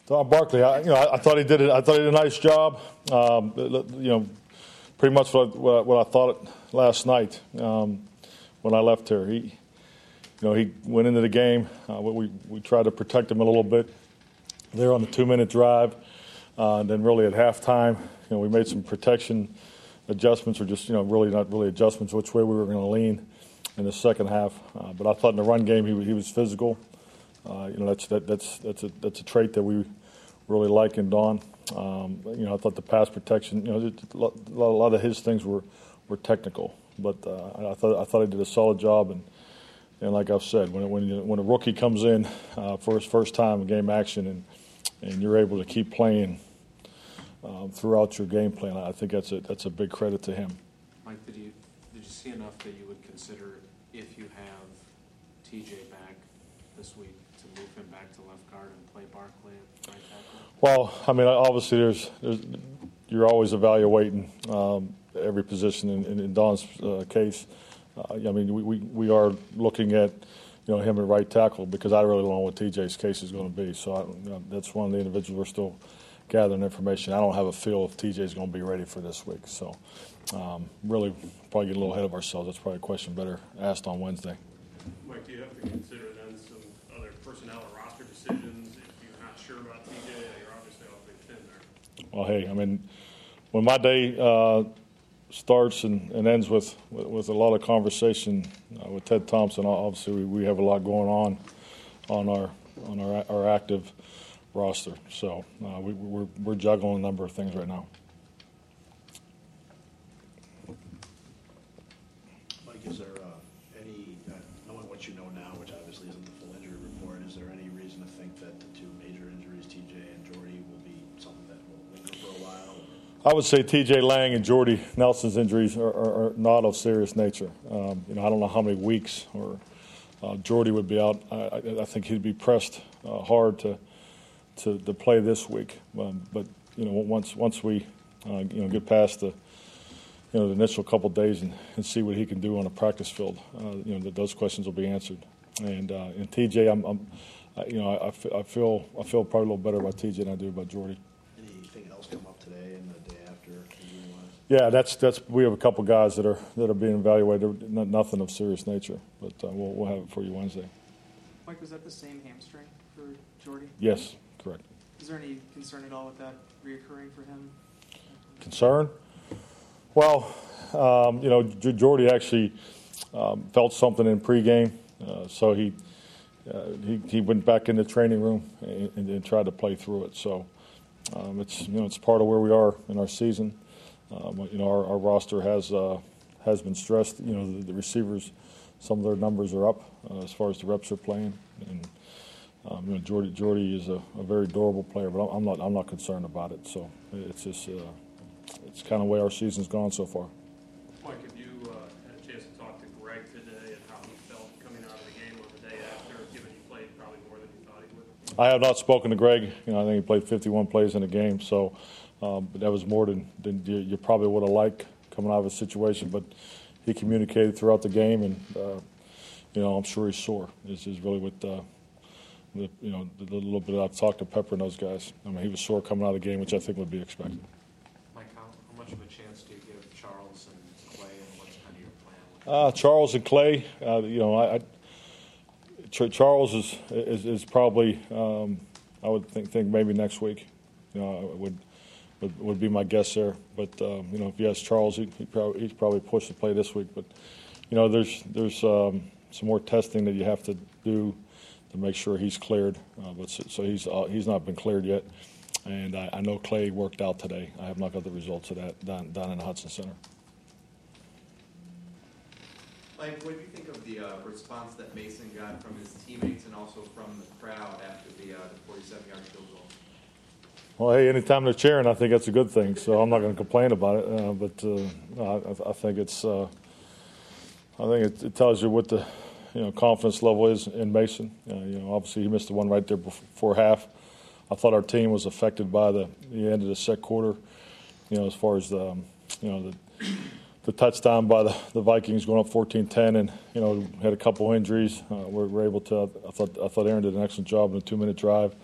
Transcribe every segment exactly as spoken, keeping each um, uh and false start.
Don Barkley, I, you know, I, I thought he did it. I thought he did a nice job. Um, you know, pretty much what I, what I, what I thought last night um, when I left here. He, you know, he went into the game. Uh, we we tried to protect him a little bit there on the two-minute drive. Uh, and then really at halftime, you know, we made some protection adjustments, or just you know, really not really adjustments, which way we were going to lean in the second half. Uh, but I thought in the run game he he was physical. Uh, you know, that's that, that's that's a that's a trait that we really like in Don. Um, you know, I thought the pass protection, you know, a lot, a lot of his things were, were technical, but uh, I thought I thought he did a solid job. And and like I've said, when when you, when a rookie comes in uh, for his first time in game action, and and you're able to keep playing um, throughout your game plan, I think that's a that's a big credit to him. Mike, did you did you see enough that you would consider, if you have T J back this week, to move him back to left guard and play Barkley at right tackle? Well, I mean, obviously, there's, there's you're always evaluating um, every position. In, in, in Don's uh, case, uh, I mean, we, we we are looking at you know him at right tackle, because I really don't know what T J's case is going to be. So I, you know, that's one of the individuals we're still gathering information. I don't have a feel if T J's going to be ready for this week. So um, really, probably get a little ahead of ourselves. That's probably a question better asked on Wednesday. Mike, do you have to consider then some other personnel or roster decisions if you're not sure about T J? You're obviously awfully thin there. Well, hey, I mean, when my day uh, starts and, and ends with, with, with a lot of conversation uh, with Ted Thompson, obviously we, we have a lot going on on our on our our active roster. So uh, we, we're we're juggling a number of things right now. Mike, is there uh, any, uh, knowing what you know now, which obviously isn't the full injury report, is there any reason to think that the two major injuries, T J and Jordy, will be something that will linger for a while? I would say T J Lang and Jordy Nelson's injuries are, are, are not of serious nature. Um, you know, I don't know how many weeks or uh, Jordy would be out. I, I think he'd be pressed uh, hard to, to to play this week. Um, but you know, once once we uh, you know get past the you know the initial couple of days and, and see what he can do on a practice field, uh, you know, that those questions will be answered. And uh, and T J, I'm, I'm you know, I, I feel I feel probably a little better about T J than I do about Jordy. Anything else come up today and the day after? Yeah, that's that's. We have a couple guys that are that are being evaluated. Nothing of serious nature, but uh, we'll we'll have it for you Wednesday. Mike, was that the same hamstring for Jordy? Yes, correct. Is there any concern at all with that reoccurring for him? Concern? Well, um, you know, J- Jordy actually um, felt something in pregame, uh, so he, uh, he he went back in the training room and, and, and tried to play through it. So um, it's you know it's part of where we are in our season. Um, you know, our, our roster has uh, has been stressed. You know, the, the receivers, some of their numbers are up uh, as far as the reps are playing, and um, you know, Jordy Jordy is a, a very durable player. But I'm not I'm not concerned about it. So it's just uh, it's kind of the way our season's gone so far. Mike, have you uh, had a chance to talk to Greg today and how he felt coming out of the game or the day after, given he played probably more than he thought he would? I have not spoken to Greg. You know, I think he played fifty-one plays in a game, so. Um, but that was more than, than you, you probably would have liked coming out of a situation. But he communicated throughout the game, and uh, you know I'm sure he's sore. This is really what uh, the you know the little bit I've talked to Pepper and those guys. I mean, he was sore coming out of the game, which I think would be expected. Mike, how, how much of a chance do you give Charles and Clay, and what's kind of your plan? Uh, Charles and Clay, uh, you know, I, I Ch- Charles is, is is probably um, I would think think maybe next week. You know, I would. Would, would be my guess there, but um, you know, if you ask Charles, he, he probably he's probably pushed to play this week. But you know, there's there's um, some more testing that you have to do to make sure he's cleared. Uh, but so, so he's uh, he's not been cleared yet, and I, I know Clay worked out today. I have not got the results of that down down in the Hudson Center. Mike, what do you think of the uh, response that Mason got from his teammates and also from the crowd after the uh, the forty-seven yard field goal? Well, hey, anytime they're cheering, I think that's a good thing. So I'm not going to complain about it. Uh, but uh, I, I think it's, uh, I think it, it tells you what the, you know, confidence level is in Mason. Uh, you know, obviously he missed the one right there before half. I thought our team was affected by the, the end of the second quarter. You know, as far as the, um, you know, the, the touchdown by the, the Vikings going up fourteen ten, and you know, had a couple injuries. Uh, we were able to. I thought I thought Aaron did an excellent job in a two minute drive.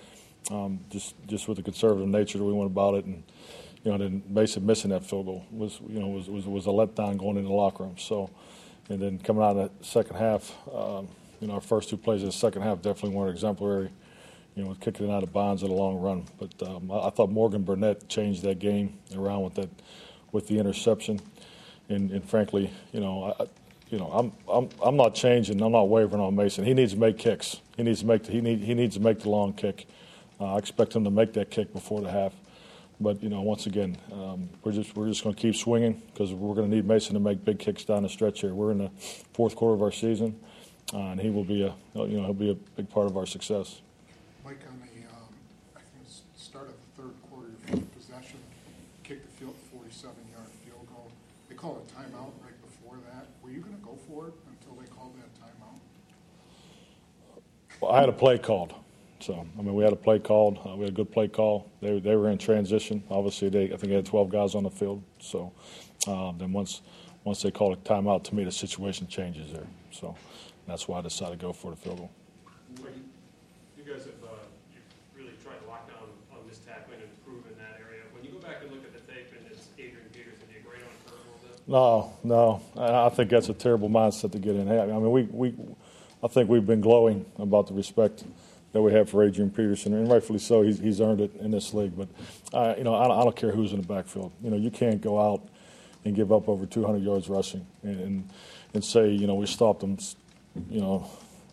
Um, just just with the conservative nature that we went about it, and you know, then Mason missing that field goal was you know was was, was a letdown going into the locker room. So, and then coming out of the second half, um, you know, our first two plays of the second half definitely weren't exemplary. You know, with kicking it out of bounds at a long run. But um, I, I thought Morgan Burnett changed that game around with that with the interception, and, and frankly, you know, I, you know, I'm I'm I'm not changing. I'm not wavering on Mason. He needs to make kicks. He needs to make the, he need he needs to make the long kick. Uh, I expect him to make that kick before the half. But you know, once again, um, we're just we're just going to keep swinging because we're going to need Mason to make big kicks down the stretch here. We're in the fourth quarter of our season, uh, and he will be a you know he'll be a big part of our success. Mike, on the um, I think it was start of the third quarter, your first possession, kicked the field forty-seven-yard field goal. They called a timeout right before that. Were you going to go for it until they called that timeout? Well, I had a play called. So, I mean, we had a play called. Uh, we had a good play call. They they were in transition. Obviously, they I think they had twelve guys on the field. So, uh, then once once they called a timeout, to me, the situation changes there. So, that's why I decided to go for the field goal. You guys have uh, you've really tried to lock down on missed tackling and improve in that area. When you go back and look at the tape and it's Adrian Peterson, do you grade on a curve a little bit? No, no. I I think that's a terrible mindset to get in. Hey, I mean, we, we I think we've been glowing about the respect that we have for Adrian Peterson, and rightfully so. He's, he's earned it in this league. But, uh, you know, I don't, I don't care who's in the backfield. You know, you can't go out and give up over two hundred yards rushing and, and, and say, you know, we stopped them, you know,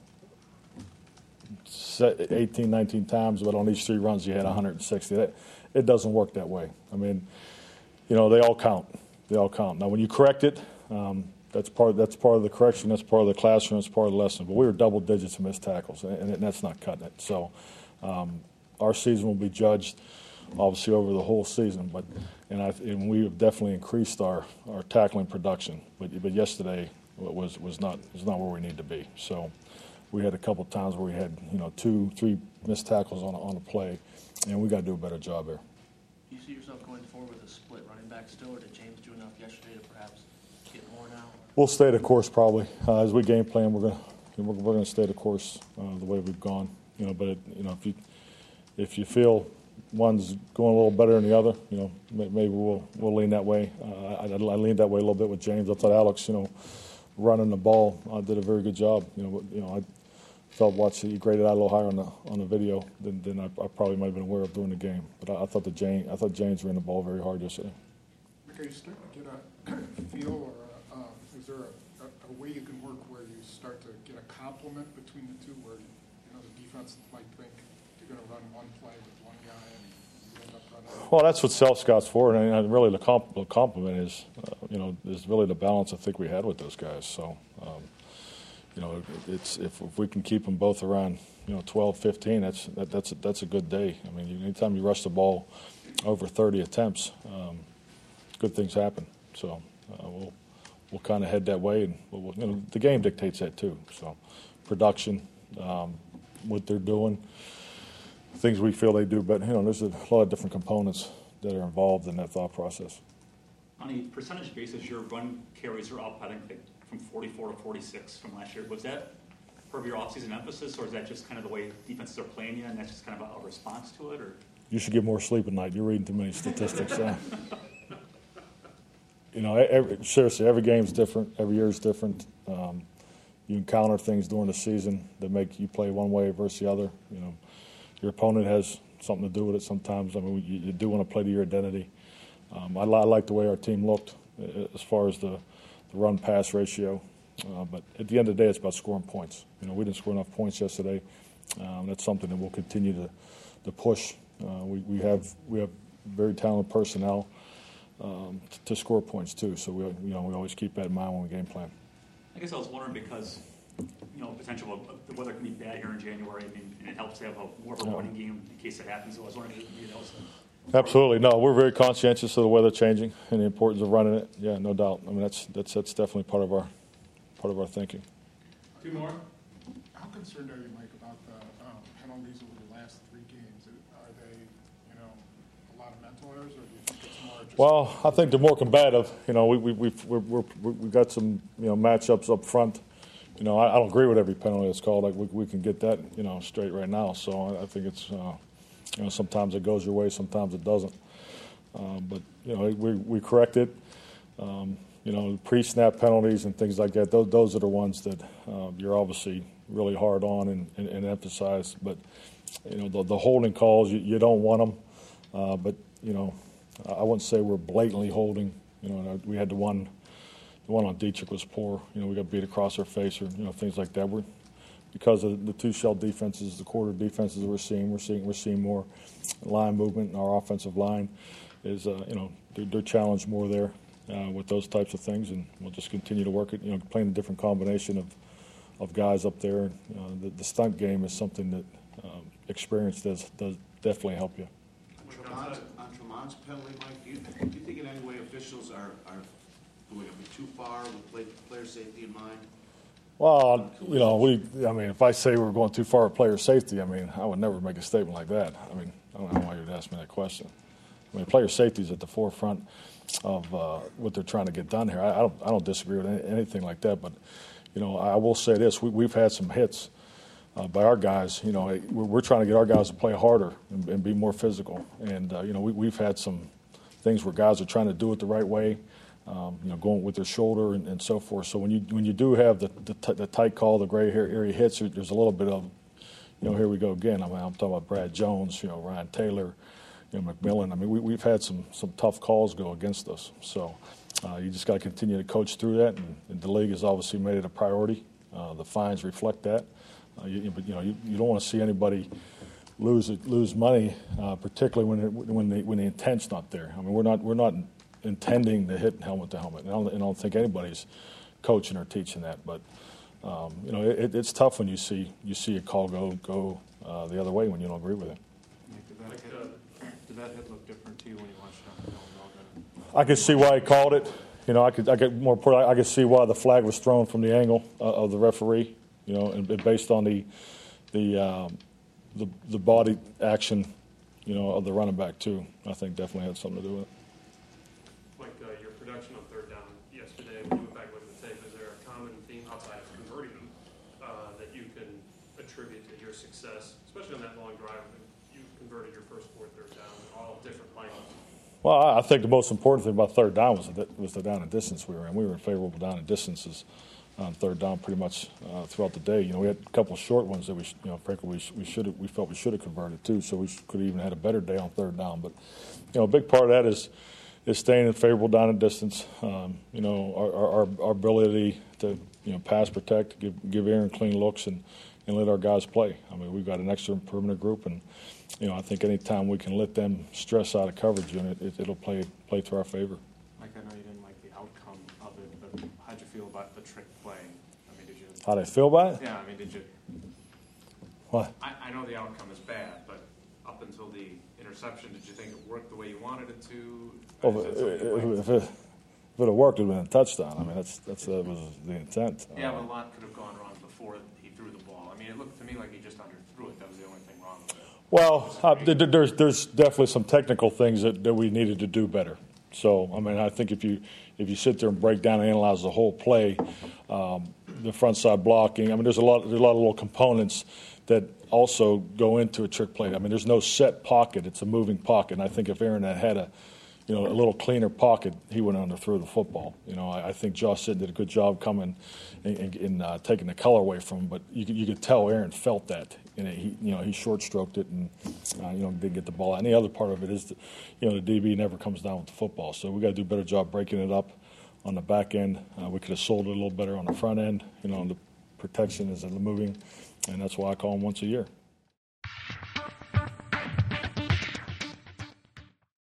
eighteen, nineteen times, but on these three runs you had one hundred sixty. That, it doesn't work that way. I mean, you know, they all count. They all count. Now, when you correct it, um, that's part. That's part of the correction. That's part of the classroom. That's part of the lesson. But we were double digits of missed tackles, and, and that's not cutting it. So, um, our season will be judged, obviously, over the whole season. But and I and we have definitely increased our, our tackling production. But but yesterday was was not was not where we need to be. So. We had a couple of times where we had, you know, two, three missed tackles on a, on a play, and we got to do a better job there. Do you see yourself going forward with a split running back still, or did James do enough yesterday to perhaps get more now? We'll stay the course probably. Uh, as we game plan, we're going we're, we're going to stay the course uh, the way we've gone. You know, but it, you know, if you if you feel one's going a little better than the other, you know, maybe we'll we'll lean that way. Uh, I, I leaned that way a little bit with James. I thought Alex, you know, running the ball, uh, did a very good job. You know, you know, I. Felt watching he graded out a little higher on the on the video than, than I, I probably might have been aware of during the game. But I, I thought the James I thought James ran the ball very hard yesterday. Are you starting to get a feel, or a, uh, is there a, a, a way you can work where you start to get a complement between the two, where you know the defense might think you're going to run one play with one guy and you end up running? Well, that's what self scout's for, and really the, comp, the compliment is, uh, you know, is really the balance I think we had with those guys. So. Um, You know, it's if, if we can keep them both around, you know, twelve, fifteen, that's that, that's a, that's a good day. I mean, anytime you rush the ball over thirty attempts, um, good things happen. So uh, we'll we'll kind of head that way, and we'll, you know, the game dictates that too. So production, um, what they're doing, things we feel they do, but you know, there's a lot of different components that are involved in that thought process. On a percentage basis, your run carries are up, I think, from forty-four to forty-six from last year. Was that part of your offseason emphasis, or is that just kind of the way defenses are playing you, and that's just kind of a, a response to it? Or you should get more sleep at night. You're reading too many statistics. uh, you know, every, seriously, every game's different. Every year's different. Um, you encounter things during the season that make you play one way versus the other. You know, your opponent has something to do with it sometimes. I mean, you, you do want to play to your identity. Um, I, I like the way our team looked uh, as far as the the run-pass ratio. Uh, but at the end of the day, it's about scoring points. You know, we didn't score enough points yesterday. Um, that's something that we'll continue to, to push. Uh, we, we have we have very talented personnel um, to, to score points too. So we you know we always keep that in mind when we game plan. I guess I was wondering because you know potential of, the weather can be bad here in January. I mean, and it helps to have a more of a Yeah. running game in case it happens. So I was wondering if maybe that was. Absolutely. No, we're very conscientious of the weather changing and the importance of running it. Yeah, no doubt. I mean, that's that's that's definitely part of our part of our thinking. Two more. How concerned are you, Mike, about the um, penalties over the last three games? Are they, you know, a lot of mental errors, or do you think it's more just... Well, I think they're more combative. You know, we we we've we're, we're, we've got some you know matchups up front. You know, I, I don't agree with every penalty that's called. Like we we can get that you know straight right now. So I, I think it's. Uh, You know, sometimes it goes your way, sometimes it doesn't. Um, but you know, we we correct it. Um, you know, pre-snap penalties and things like that. Those those are the ones that uh, you're obviously really hard on and, and, and emphasize. But you know, the, the holding calls, you, you don't want them. Uh, but you know, I wouldn't say we're blatantly holding. You know, we had the one, the one on Dietrich was poor. You know, we got beat across our face, or you know, things like that. We're because of the two shell defenses, the quarter defenses we're seeing, we're seeing we're seeing more line movement in our offensive line. Is uh, you know, they're, they're challenged more there uh, with those types of things, and we'll just continue to work it. You know, playing a different combination of of guys up there. Uh, the, the stunt game is something that um, experience does does definitely help you. On Tremont's, on Tremont's penalty, Mike, do you, do you think in any way officials are, are going a bit too far with play, player safety in mind? Well, you know, we. I mean, if I say we're going too far with player safety, I mean, I would never make a statement like that. I mean, I don't know why you'd ask me that question. I mean, player safety is at the forefront of uh, what they're trying to get done here. I, I don't. I don't disagree with any, anything like that. But you know, I will say this: we, we've had some hits uh, by our guys. You know, we're, we're trying to get our guys to play harder and, and be more physical. And uh, you know, we, we've had some things where guys are trying to do it the right way. Um, you know, going with their shoulder and, and so forth. So when you when you do have the the, t- the tight call, the gray hair area hits, there's a little bit of, you know, here we go again. I mean, I'm talking about Brad Jones, you know, Ryan Taylor, you know, McMillan. I mean, we, we've had some some tough calls go against us. So uh, you just got to continue to coach through that, and, and the league has obviously made it a priority. Uh, the fines reflect that. Uh, you, but you know, you, you don't want to see anybody lose lose money, uh, particularly when it, when the when the intent's not there. I mean, we're not we're not. intending to hit helmet to helmet. And I don't, and I don't think anybody's coaching or teaching that. But um, you know, it, it's tough when you see you see a call go go uh, the other way when you don't agree with it. Did that hit, did that hit look different to you when you watched it on I could see why he called it. You know, I could I could more important, I could see why the flag was thrown from the angle uh, of the referee. You know, and, and based on the the um, the the body action, you know, of the running back too. I think definitely had something to do with it. Like uh, your production on third down yesterday, when you went back and looked at the tape, is there a common theme outside of converting them uh, that you can attribute to your success, especially on that long drive when you converted your first four third down, all different lengths? Well, I think the most important thing about third down was the, was the down and distance we were in. We were in favorable down and distances on third down pretty much uh, throughout the day. You know, we had a couple of short ones that we, you know, frankly, we, we should we felt we should have converted too, so we could have even had a better day on third down. But, you know, a big part of that is is staying in favorable down and distance. Um, you know, our, our, our ability to, you know, pass protect, give give Aaron clean looks, and, and let our guys play. I mean, we've got an excellent perimeter group, and, you know, I think any time we can let them stress out a coverage unit, it, it'll play play to our favor. Mike, I know you didn't like the outcome of it, but how'd you feel about the trick play? I mean, did you? How'd I feel about it? Yeah, I mean, did you? What? I, I know the outcome is bad, but up until the interception, did you think it worked the way you wanted it to? Well, if, it, if, it, if it had worked, it would have been a touchdown. I mean, that's that's that was the intent. Yeah, uh, but a lot could have gone wrong before he threw the ball. I mean, it looked to me like he just underthrew it. That was the only thing wrong with it. Well, uh, there- there's there's definitely some technical things that, that we needed to do better. So, I mean, I think if you if you sit there and break down and analyze the whole play, um, the front side blocking. I mean, there's a lot there's a lot of little components that also go into a trick play. I mean, there's no set pocket; it's a moving pocket. And I think if Aaron had had a you know a little cleaner pocket, he wouldn't have underthrew the football. You know, I, I think Josh Sitton did a good job coming and, and, and uh, taking the color away from him. But you could, you could tell Aaron felt that. And he, you know, he short stroked it and, uh, you know, didn't get the ball out. And the other part of it is, that, you know, the D B never comes down with the football. So we got to do a better job breaking it up on the back end. Uh, we could have sold it a little better on the front end. You know, the protection is moving, and that's why I call him once a year.